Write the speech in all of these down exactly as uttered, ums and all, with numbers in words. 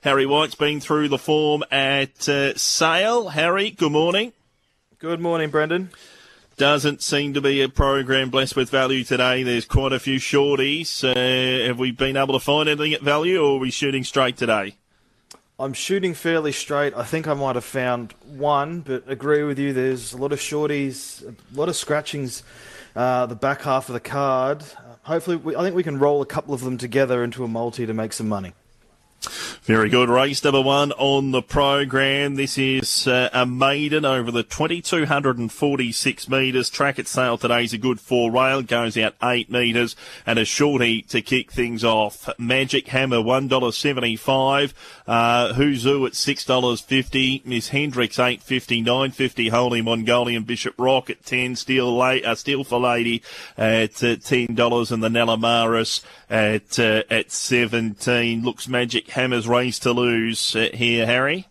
Harry White's been through the form at uh, Sale. Harry, good morning. Good morning, Brendan. Doesn't seem to be a program blessed with value today. There's quite a few shorties. Uh, have we been able to find anything at value, or are we shooting straight today? I'm shooting fairly straight. I think I might have found one, but agree with you. There's a lot of shorties, a lot of scratchings, uh, the back half of the card. Uh, hopefully, we, I think we can roll a couple of them together into a multi to make some money. Very good. Race number one on the program. This is uh, a maiden over the two thousand two hundred forty-six metres. Track at Sale today is a good four rail. Goes out eight metres. And a shorty to kick things off. Magic Hammer, one dollar seventy-five. Uh, Huzu at six dollars fifty. Miss Hendricks, eight dollars fifty. nine dollars fifty. Holy Mongolian Bishop Rock at ten. Steel, La- uh, Steel for Lady at uh, ten dollars. And the Nellamaris at, uh, at seventeen. Looks Magic Hammer's race to lose uh, here, Harry.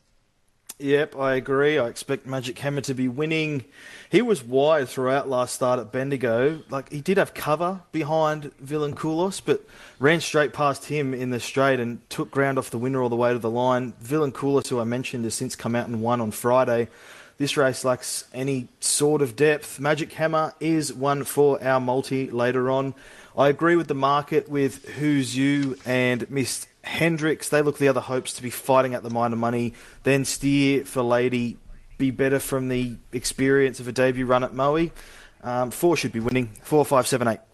Yep, I agree. I expect Magic Hammer to be winning. He was wide throughout last start at Bendigo. Like, he did have cover behind Villankoulos, but ran straight past him in the straight and took ground off the winner all the way to the line. Villankoulos, who I mentioned, has since come out and won on Friday. This race lacks any sort of depth. Magic Hammer is one for our multi later on. I agree with the market with Who's You and Miss Hendricks. They look the other hopes to be fighting at the minor money. Then Steer for Lady, be better from the experience of a debut run at Moe. Um, four should be winning. Four, five, seven, eight.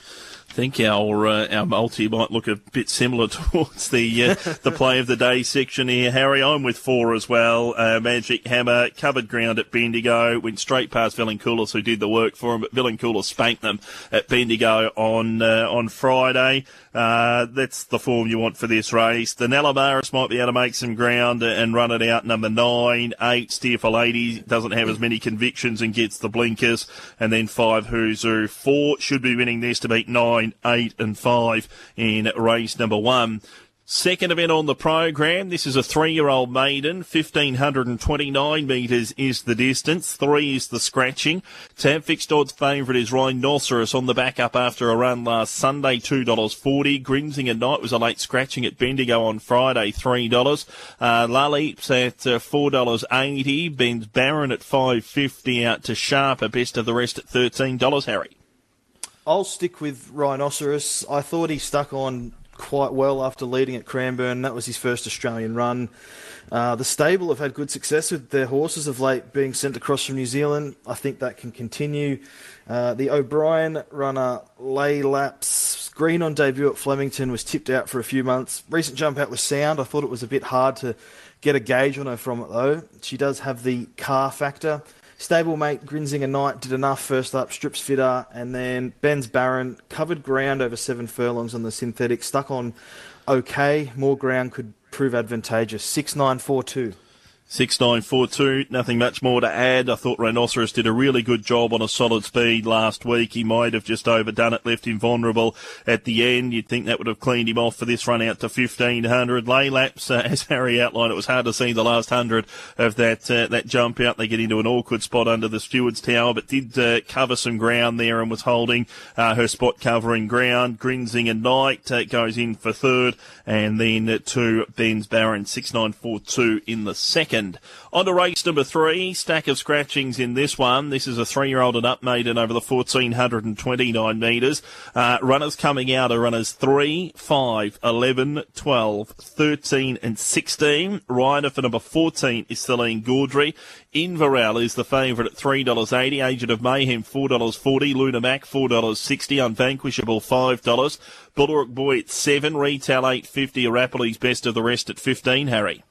I think our uh, our multi might look a bit similar towards the uh, the play of the day section here, Harry. I'm with four as well. Uh, Magic Hammer covered ground at Bendigo, went straight past Villankoulos, who did the work for him, but Villankoulos spanked them at Bendigo on uh, on Friday. Uh, that's the form you want for this race. The Nellamaris might be able to make some ground and run it out. Number nine, eight, Steer for Lady, doesn't have as many convictions and gets the blinkers. And then five, Huzu. Four should be winning this to beat nine, eight and five in race number one. Second event on the program. This is a three-year-old maiden. one thousand five hundred twenty-nine metres is the distance. Three is the scratching. Tab fixed odds favourite is Rhinoceros on the back up after a run last Sunday, two dollars forty. Grinsing at Night was a late scratching at Bendigo on Friday, three dollars. Uh, Lully's at uh, four dollars eighty. Ben's Baron at five dollars fifty out to Sharper. Best of the rest at thirteen dollars, Harry. I'll stick with Rhinoceros. I thought he stuck on quite well after leading at Cranbourne. That was his first Australian run. Uh, the stable have had good success with their horses of late being sent across from New Zealand. I think that can continue. Uh, the O'Brien runner, Lay Laps, green on debut at Flemington, was tipped out for a few months. Recent jump out was sound. I thought it was a bit hard to get a gauge on her from it, though. She does have the car factor. Stablemate Grinzinger Knight did enough first up, strips fitter, and then Ben's Baron covered ground over seven furlongs on the synthetic, stuck on okay. More ground could prove advantageous. six nine four two. six nine four two, nothing much more to add. I thought Rhinoceros did a really good job on a solid speed last week. He might have just overdone it, left him vulnerable at the end. You'd think that would have cleaned him off for this run out to fifteen hundred. Lay Laps, uh, as Harry outlined, it was hard to see the last hundred of that uh, that jump out. They get into an awkward spot under the steward's tower, but did uh, cover some ground there and was holding uh, her spot covering ground. Grinsing and Knight uh, goes in for third, and then uh, to Ben's Baron, six nine four two in the second. On to race number three, stack of scratchings in this one. This is a three-year-old and up maiden over the one thousand four hundred twenty-nine metres. Uh, runners coming out are runners three, five, eleven, twelve, thirteen and sixteen. Rider for number fourteen is Celine Gaudry. Inverell is the favourite at three dollars eighty. Agent of Mayhem, four dollars forty. Luna Mac, four dollars sixty. Unvanquishable, five dollars. Bullock Boy at seven. Retail, eight dollars fifty. Arapiles best of the rest at fifteen, Harry.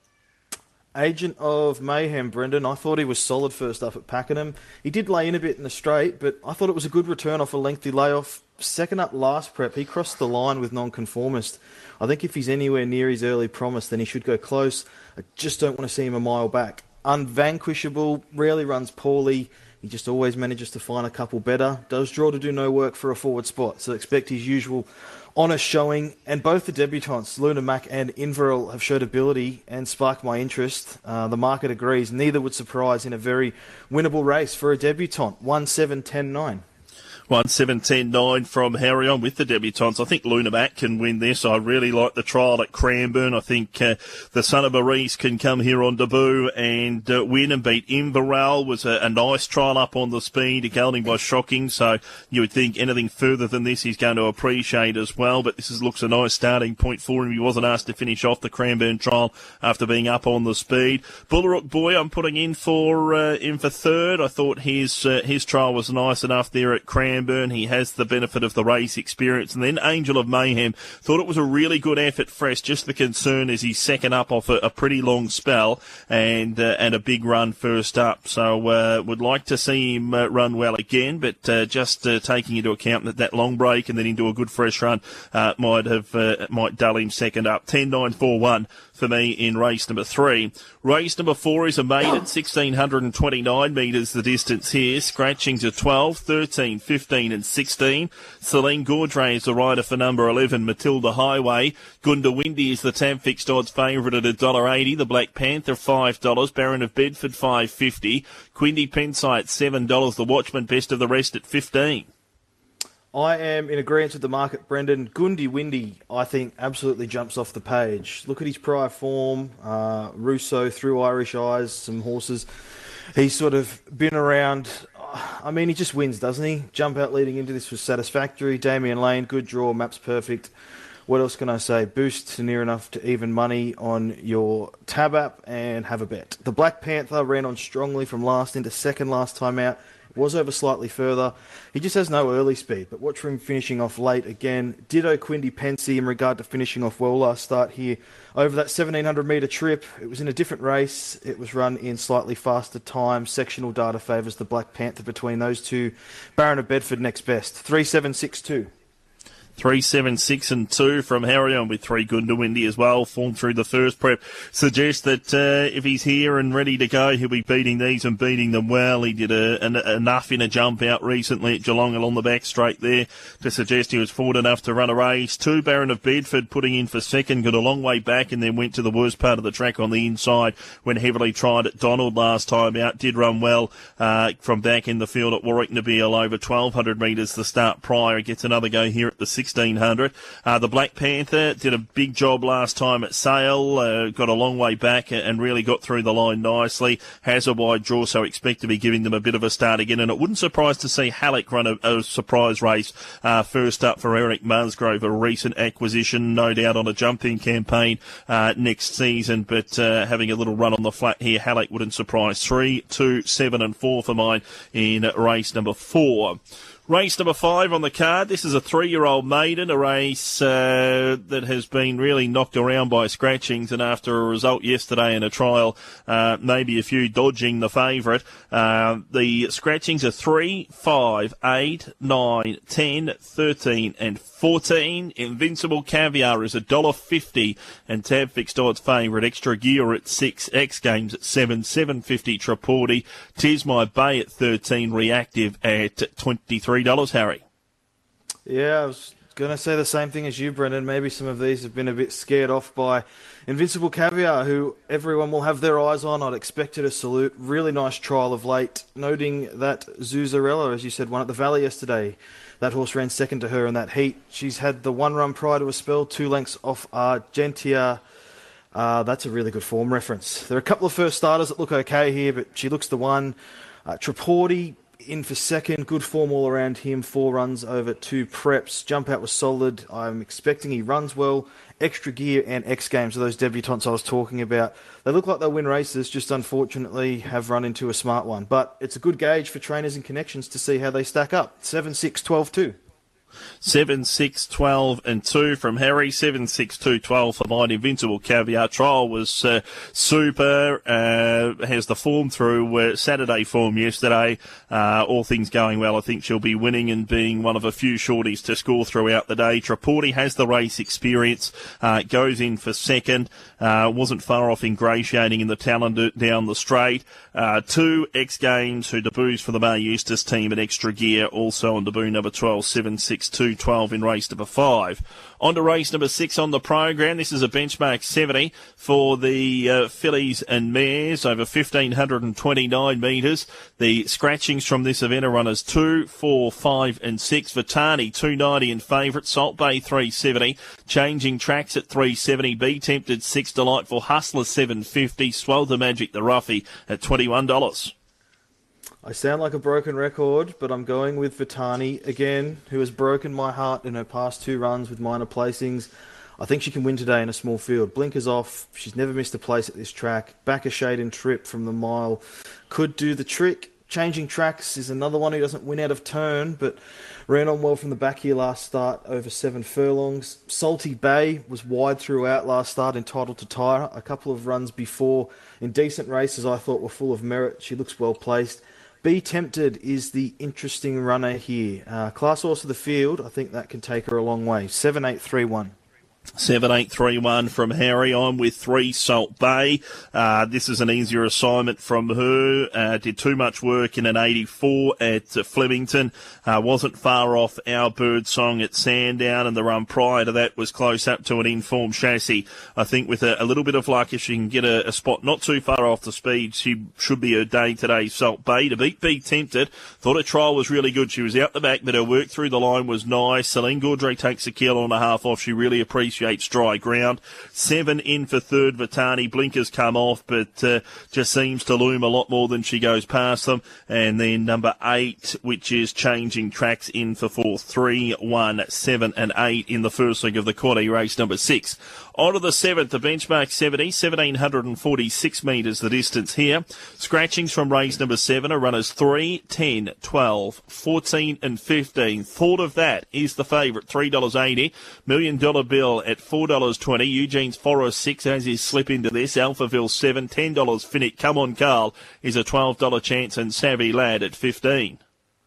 Agent of Mayhem, Brendan. I thought he was solid first up at Pakenham. He did lay in a bit in the straight, but I thought it was a good return off a lengthy layoff. Second up last prep, he crossed the line with nonconformist. I think if he's anywhere near his early promise, then he should go close. I just don't want to see him a mile back. Unvanquishable, rarely runs poorly. He just always manages to find a couple better. Does draw to do no work for a forward spot, so expect his usual honest showing. And both the debutants, Luna Mac and Inverell, have showed ability and sparked my interest. Uh, the market agrees. Neither would surprise in a very winnable race for a debutant. one seven ten nine. one seven ten nine from Harry on with the debutants. I think Lunamat can win this. I really like the trial at Cranbourne. I think uh, the son of Maurice can come here on debut and uh, win and beat Inverell. Was a, a nice trial up on the speed, gelding by Shocking. So you would think anything further than this he's going to appreciate as well. But this is, looks a nice starting point for him. He wasn't asked to finish off the Cranbourne trial after being up on the speed. Bullarook Boy, I'm putting in for uh, in for third. I thought his uh, his trial was nice enough there at Cranbourne. He has the benefit of the race experience. And then Angel of Mayhem, thought it was a really good effort fresh. Just the concern is he's second up off a, a pretty long spell and uh, and a big run first up. So uh, would like to see him uh, run well again, but uh, just uh, taking into account that that long break and then into a good fresh run uh, might have uh, might dull him second up. ten nine four one for me in race number three. Race number four is a maiden, one thousand six hundred twenty-nine metres the distance here. Scratching to twelve, thirteen, fifteen and sixteen. Celine Gaudray is the rider for number eleven, Matilda Highway. Gundawindi is the tab fixed odds favourite at one dollar eighty. The Black Panther, five dollars. Baron of Bedford, five dollars fifty. Quindy Pensite, seven dollars. The Watchman, best of the rest at fifteen dollars. I am in agreement with the market, Brendan. Gundi Windy, I think, absolutely jumps off the page. Look at his prior form. Uh, Russo through Irish Eyes, some horses. He's sort of been around. I mean, he just wins, doesn't he? Jump out leading into this was satisfactory. Damien Lane, good draw, maps perfect. What else can I say? Boost to near enough to even money on your tab app and have a bet. The Black Panther ran on strongly from last into second last time out. Was over slightly further. He just has no early speed, but watch for him finishing off late again. Ditto Quindy Pensy in regard to finishing off well last start here. Over that seventeen hundred metre trip, it was in a different race. It was run in slightly faster time. Sectional data favours the Black Panther between those two. Baron of Bedford next best. three seven six two. three seven six and two from Harry on with three Gundawindi as well. Form through the first prep suggests that uh, if he's here and ready to go, he'll be beating these and beating them well. He did a, an, enough in a jump out recently at Geelong along the back straight there to suggest he was forward enough to run a race. Two, Baron of Bedford putting in for second, got a long way back and then went to the worst part of the track on the inside when heavily tried at Donald last time out. Did run well uh, from back in the field at Warwick Nabil over twelve hundred metres the start prior. Gets another go here at the sixteen hundred. Uh, the Black Panther did a big job last time at Sale, uh, got a long way back and really got through the line nicely. Has a wide draw, so expect to be giving them a bit of a start again. And it wouldn't surprise to see Halleck run a, a surprise race uh, first up for Eric Musgrove, a recent acquisition, no doubt on a jumping campaign uh, next season, but uh, having a little run on the flat here, Halleck wouldn't surprise. Three, two, seven and four for mine in race number four. Race number five on the card. This is a three-year-old maiden, a race uh, that has been really knocked around by scratchings, and after a result yesterday in a trial, uh, maybe a few dodging the favourite. Uh, the scratchings are three, five, eight, nine, ten, thirteen and fourteen. Invincible Caviar is one dollar fifty, and tab fixed odds favourite. Extra Gear at six, X Games at seven, seven fifty Traporti. Tis My Bay at thirteen, Reactive at twenty-three dollars, Harry. Yeah, I was going to say the same thing as you, Brendan. Maybe some of these have been a bit scared off by Invincible Caviar, who everyone will have their eyes on. I'd expect it a salute. Really nice trial of late, noting that Zuzarella, as you said, won at the Valley yesterday. That horse ran second to her in that heat. She's had the one run prior to a spell, two lengths off Argentia. Uh, that's a really good form reference. There are a couple of first starters that look okay here, but she looks the one. Uh, Traporti in for second. Good form all around him. Four runs over two preps. Jump out was solid. I'm expecting he runs well. Extra Gear and X Games are those debutantes I was talking about. They look like they'll win races, just unfortunately have run into a smart one. But it's a good gauge for trainers and connections to see how they stack up. seven, six, twelve, two. seven, six, twelve and two from Harry. seven, six, two, twelve for mine. Invincible Caviar. Trial was uh, super. Uh, has the form through uh, Saturday form yesterday. Uh, all things going well, I think she'll be winning and being one of a few shorties to score throughout the day. Traporti has the race experience. Uh, goes in for second. Uh, wasn't far off ingratiating in the talent down the straight. Uh, two X Games who debuts for the May Eustace team at Extra Gear. Also on debut number twelve, seven, six. six, two twelve in race number five. On to race number six on the program. This is a benchmark seventy for the uh, fillies and mares over one thousand five hundred twenty-nine metres. The scratchings from this event are runners two, four, five and six. Vitani two ninety in favourite. Salt Bay three seventy. Changing Tracks at three seventy. Be Tempted six. Delightful Hustler seven fifty. Swell the Magic the Ruffy at twenty-one dollars. I sound like a broken record, but I'm going with Vitani again, who has broken my heart in her past two runs with minor placings. I think she can win today in a small field. Blinkers off. She's never missed a place at this track. Back a shade and trip from the mile. Could do the trick. Changing Tracks is another one who doesn't win out of turn, but ran on well from the back here last start over seven furlongs. Salty Bay was wide throughout last start, entitled to tire. A couple of runs before in decent races I thought were full of merit. She looks well placed. Be Tempted is the interesting runner here. Uh, class horse of the field, I think that can take her a long way. seven eight three one. seven eight three one from Harry. I'm with three Salt Bay. Uh, this is an easier assignment from her. Uh, did too much work in an eighty-four at uh, Flemington. Uh, wasn't far off Our Bird Song at Sandown, and the run prior to that was close up to an informed chassis. I think with a, a little bit of luck, if she can get a, a spot not too far off the speed, she should be her day today. Salt Bay to beat Be Tempted. Thought her trial was really good. She was out the back, but her work through the line was nice. Celine Gaudry takes a kilo and a half off. She really appreciates dry ground. Seven in for third. Vitani. Blinkers come off, but uh, just seems to loom a lot more than she goes past them. And then number eight, which is Changing Tracks, in for four. Three, one, seven and eight in the first leg of the quaddy race number six. On to the seventh, the benchmark seventy, one thousand seven hundred forty-six metres the distance here. Scratchings from race number seven are runners three, ten, twelve, fourteen and fifteen. Thought of that is the favourite, three dollars eighty. Million Dollar Bill at four dollars twenty. Eugene's Forest six as his slip into this. Alphaville seven, ten dollars Finnick. Come On Carl is a twelve dollars chance, and Savvy Lad at fifteen.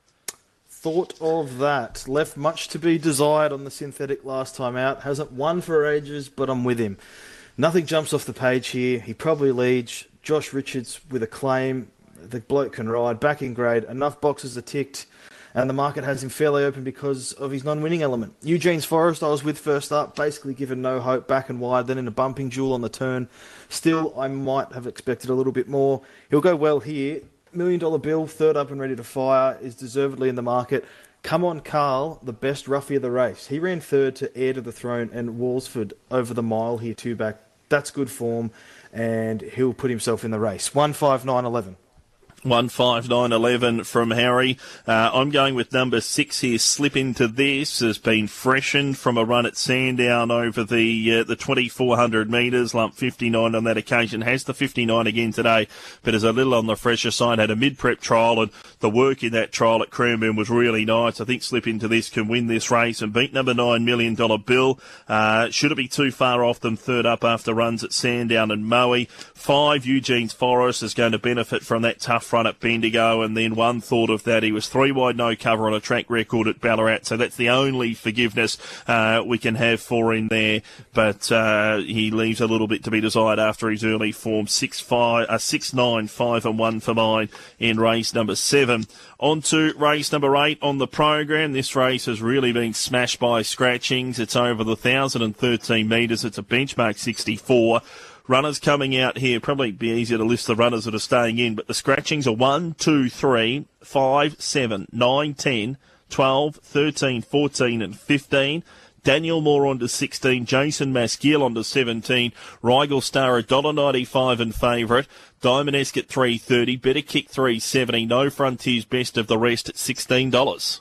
Thought of that. Left much to be desired on the synthetic last time out. Hasn't won for ages, but I'm with him. Nothing jumps off the page here. He probably leads. Josh Richards with a claim. The bloke can ride. Back in grade. Enough boxes are ticked. And the market has him fairly open because of his non-winning element. Eugene's Forest I was with first up. Basically given no hope. Back and wide. Then in a bumping duel on the turn. Still, I might have expected a little bit more. He'll go well here. Million Dollar Bill, third up and ready to fire, is deservedly in the market. Come On Carl, the best roughie of the race. He ran third to Heir to the Throne and Walsford over the mile here, two back. That's good form, and he'll put himself in the race. one five nine eleven. one five nine eleven from Harry. Uh, I'm going with number six here. Slip Into This has been freshened from a run at Sandown over the uh, the twenty-four hundred metres. Lump fifty-nine on that occasion. Has the fifty-nine again today, but is a little on the fresher side. Had a mid-prep trial, and the work in that trial at Cranbourne was really nice. I think Slip Into This can win this race and beat number nine, Million Dollar Bill. Uh, should it be too far off them, third up after runs at Sandown and Moe. Five, Eugene's Forest is going to benefit from that tough run at Bendigo, and then one thought of that. He was three wide, no cover on a track record at Ballarat, so that's the only forgiveness uh, we can have for him there. But uh, he leaves a little bit to be desired after his early form. Six five, uh, six nine, five and one for mine in race number seven. On to race number eight on the program. This race has really been smashed by scratchings. It's over the one thousand thirteen metres. It's a benchmark sixty-four. Runners coming out here, probably be easier to list the runners that are staying in, but the scratchings are one, two, three, five, seven, nine, ten, twelve, thirteen, fourteen and fifteen. Daniel Moore on to sixteen, Jason Maskiel on to seventeen, Rigel Star one dollar ninety-five and favourite, Diamond-esque at three thirty, Better Kick three seventy, No Frontiers best of the rest at sixteen dollars.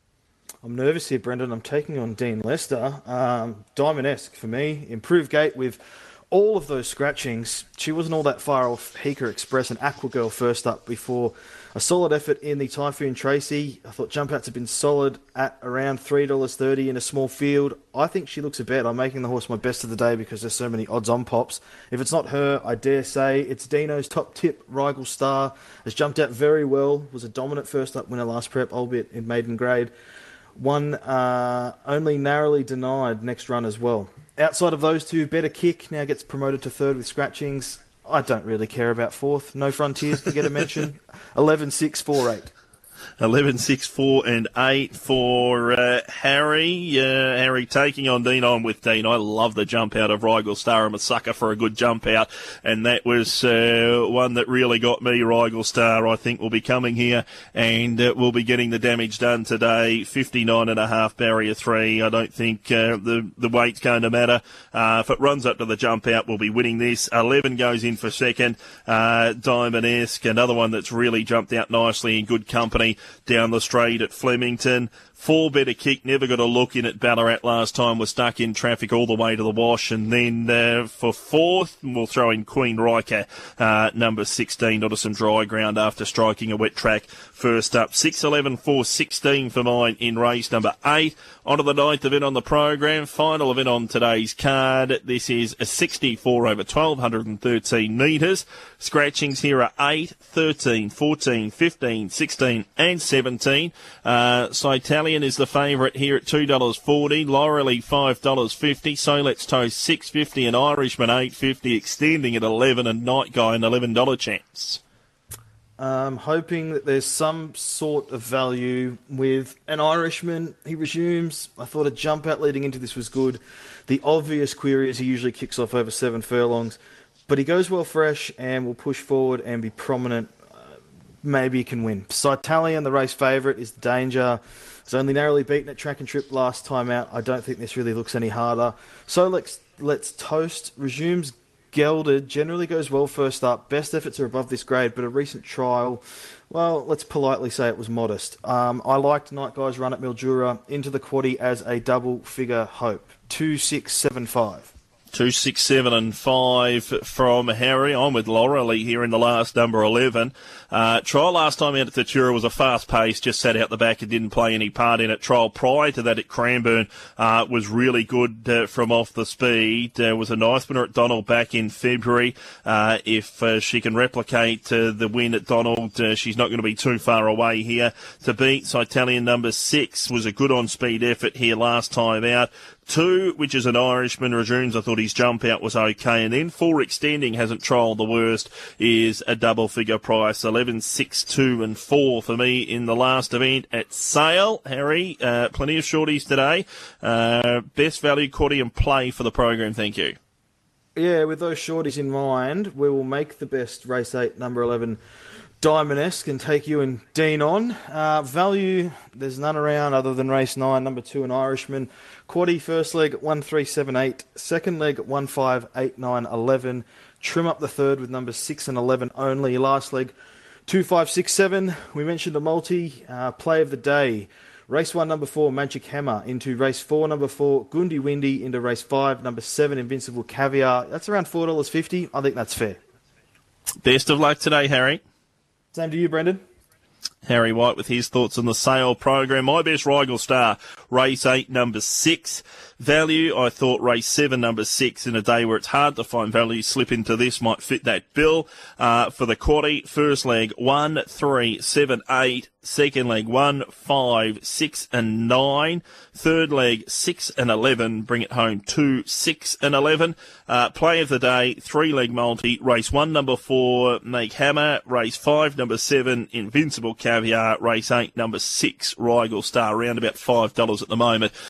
I'm nervous here, Brendan. I'm taking on Dean Lester. Um, Diamond-esque for me. Improved gate with all of those scratchings. She wasn't all that far off Hika Express and Aqua Girl first up before a solid effort in the Typhoon Tracy. I thought jump outs have been solid at around three dollars thirty in a small field. I think she looks a bet. I'm making the horse my best of the day because there's so many odds-on pops. If it's not her, I dare say it's Dino's top tip. Rigel Star has jumped out very well. Was a dominant first up winner last prep, albeit in maiden grade. One uh, only narrowly denied next run as well. Outside of those two, Better Kick now gets promoted to third with scratchings. I don't really care about fourth. No Frontiers to get a mention. eleven, six, four, eight. eleven, six, four and eight for uh, Harry. Uh, Harry taking on Dean. On with Dean. I love the jump out of Rigel Star. I'm a sucker for a good jump out, and that was uh, one that really got me. Rigel Star, I think, will be coming here and uh, will be getting the damage done today. fifty-nine and a half, barrier three. I don't think uh, the, the weight's going to matter. Uh, if it runs up to the jump out, we'll be winning this. eleven goes in for second. Uh, Diamond-esque, another one that's really jumped out nicely in good company down the straight at Flemington. Four better kick, never got a look in at Ballarat last time, was stuck in traffic all the way to the wash. And then uh, for fourth, we'll throw in Queen Riker, uh, number sixteen, onto some dry ground after striking a wet track first up. six, eleven, four, sixteen for mine in race number eight. Onto the ninth event on the program, final event on today's card. This is a sixty-four over twelve thirteen metres. Scratchings here are eight, thirteen, fourteen, fifteen, sixteen and seventeen. Uh, Cytalian is the favourite here at two dollars forty. Laurely five dollars fifty. So Let's Toast six dollars fifty and Irishman eight dollars fifty, extending at eleven and Night Guy an eleven dollars chance. Um, hoping that there's some sort of value with an Irishman. He resumes. I thought a jump out leading into this was good. The obvious query is he usually kicks off over seven furlongs, but he goes well fresh and will push forward and be prominent. Uh, maybe he can win. Cytalian, the race favourite, is the danger. He's only narrowly beaten at Track and Trip last time out. I don't think this really looks any harder. So let's let's toast. Resumes gelded, generally goes well first up. Best efforts are above this grade, but a recent trial, well, let's politely say it was modest. Um, I liked Night Guy's run at Mildura into the quaddie as a double-figure hope. two, six, seven, five. Two, six, seven and five from Harry. I'm with Laurely here in the last number eleven. Uh, trial last time out at Tatura was a fast pace, just sat out the back and didn't play any part in it. Trial prior to that at Cranbourne uh, was really good uh, from off the speed. There uh, was a nice winner at Donald back in February. Uh, if uh, she can replicate uh, the win at Donald, uh, she's not going to be too far away here. To beat Cytalian number six was a good on-speed effort here last time out. Two, which is an Irishman, resumes. I thought his jump out was okay. And then four, extending, hasn't trialled the worst, is a double figure price. eleven, six, two and four for me in the last event at Sale. Harry, uh, plenty of shorties today. Uh, best value, quaddie and play for the program. Thank you. Yeah, with those shorties in mind, we will make the best race eight, number eleven, Diamond-esque, and take you and Dean on. Uh, value, there's none around other than race nine, number two, an Irishman. Quaddie, first leg, one, three, seven, eight. Second leg, one, five, eight, nine, eleven. Trim up the third with numbers six and eleven only. Last leg, two, five, six, seven. We mentioned a multi. Uh, play of the day. Race one, number four, Magic Hammer. Into race four, number four, Gundi Windy. Into race five, number seven, Invincible Caviar. That's around four dollars fifty. I think that's fair. Best of luck today, Harry. Same to you, Brendan. Harry White with his thoughts on the Sale program. My best Rigel Star, race eight, number six. Value, I thought race seven, number six, in a day where it's hard to find value, slip into this, might fit that bill. Uh, for the quaddie, first leg, one, three, seven, eight. Second leg, one, five, six and nine. Third leg, six and eleven. Bring it home, two, six and eleven. Uh, play of the day, three leg multi. Race one, number four, Make Hammer. Race five, number seven, Invincible Caviar. Race eight, number six, Rigel Star. Around about five dollars at the moment.